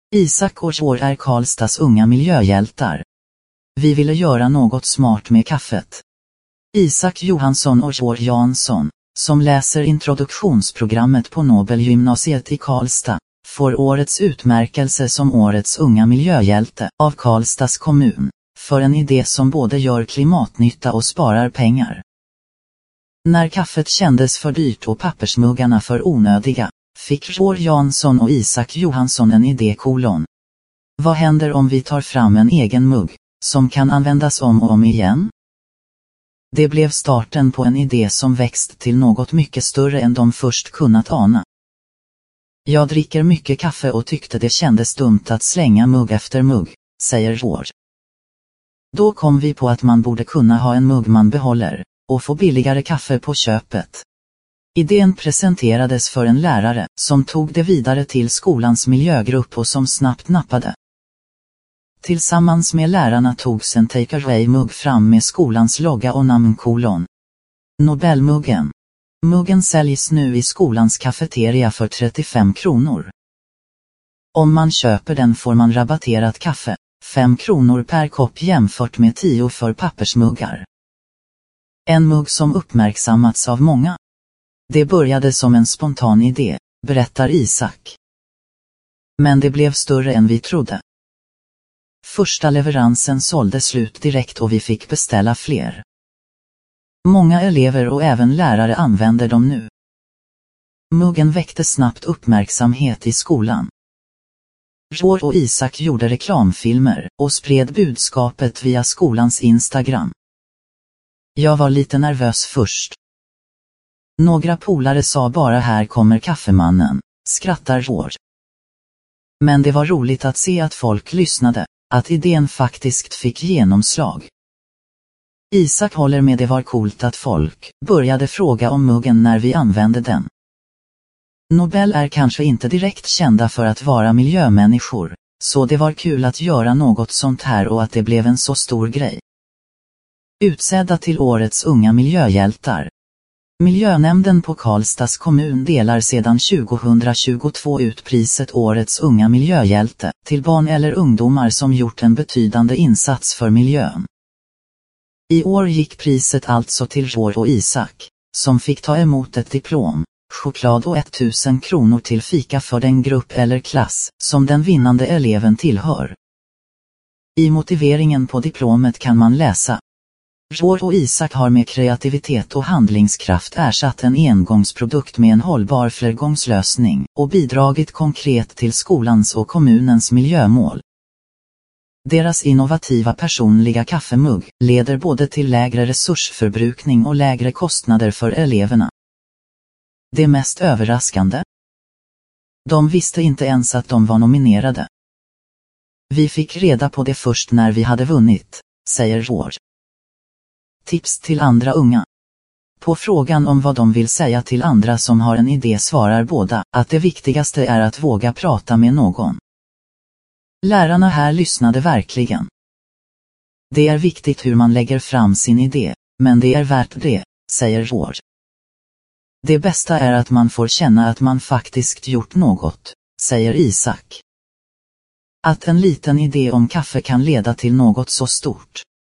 Isak och George är Karlstads unga miljöhjältar. Vi ville göra något smart med kaffet. Isak Johansson och George Jansson, som läser introduktionsprogrammet på Nobelgymnasiet i Karlstad, får årets utmärkelse som årets unga miljöhjälte av Karlstads kommun, för en idé som både gör klimatnytta och sparar pengar. När kaffet kändes för dyrt och pappersmuggarna för onödiga, fick George Jansson och Isak Johansson en idé: vad händer om vi tar fram en egen mugg, som kan användas om och om igen? Det blev starten på en idé som växt till något mycket större än de först kunnat ana. Jag dricker mycket kaffe och tyckte det kändes dumt att slänga mugg efter mugg, säger George. Då kom vi på att man borde kunna ha en mugg man behåller, och få billigare kaffe på köpet. Idén presenterades för en lärare, som tog det vidare till skolans miljögrupp och som snabbt nappade. Tillsammans med lärarna togs en take-away-mugg fram med skolans logga och namn: Nobelmuggen. Muggen säljs nu i skolans kafeteria för 35 kronor. Om man köper den får man rabatterat kaffe, 5 kronor per kopp jämfört med 10 för pappersmuggar. En mugg som uppmärksammats av många. Det började som en spontan idé, berättar Isak. Men det blev större än vi trodde. Första leveransen sålde slut direkt och vi fick beställa fler. Många elever och även lärare använder dem nu. Muggen väckte snabbt uppmärksamhet i skolan. George och Isak gjorde reklamfilmer och spred budskapet via skolans Instagram. Jag var lite nervös först. Några polare sa bara: här kommer kaffemannen, skrattar George. Men det var roligt att se att folk lyssnade, att idén faktiskt fick genomslag. Isak håller med: det var coolt att folk började fråga om muggen när vi använde den. Nobel är kanske inte direkt kända för att vara miljömänniskor, så det var kul att göra något sånt här och att det blev en så stor grej. Utsedda till årets unga miljöhjältar. Miljönämnden på Karlstads kommun delar sedan 2022 ut priset Årets unga miljöhjälte till barn eller ungdomar som gjort en betydande insats för miljön. I år gick priset alltså till George och Isak, som fick ta emot ett diplom, choklad och 1000 kronor till fika för den grupp eller klass som den vinnande eleven tillhör. I motiveringen på diplomet kan man läsa: George och Isak har med kreativitet och handlingskraft ersatt en engångsprodukt med en hållbar flergångslösning och bidragit konkret till skolans och kommunens miljömål. Deras innovativa personliga kaffemugg leder både till lägre resursförbrukning och lägre kostnader för eleverna. Det mest överraskande? De visste inte ens att de var nominerade. Vi fick reda på det först när vi hade vunnit, säger George. Tips till andra unga. På frågan om vad de vill säga till andra som har en idé svarar båda att det viktigaste är att våga prata med någon. Lärarna här lyssnade verkligen. Det är viktigt hur man lägger fram sin idé, men det är värt det, säger George. Det bästa är att man får känna att man faktiskt gjort något, säger Isak. Att en liten idé om kaffe kan leda till något så stort,